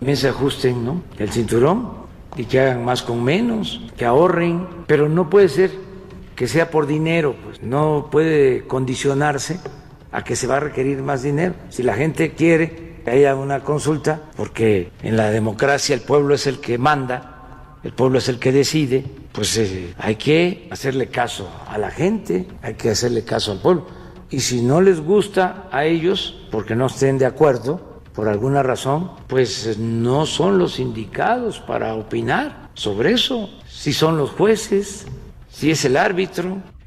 también se ajusten, ¿no?, el cinturón y que hagan más con menos, que ahorren, pero no puede ser que sea por dinero, pues no puede condicionarse a que se va a requerir más dinero. Si la gente quiere que haya una consulta, porque en la democracia el pueblo es el que manda, el pueblo es el que decide, pues hay que hacerle caso a la gente, hay que hacerle caso al pueblo. Y si no les gusta a ellos, porque no estén de acuerdo, por alguna razón, pues no son los indicados para opinar sobre eso. Si son los jueces, si es el árbitro.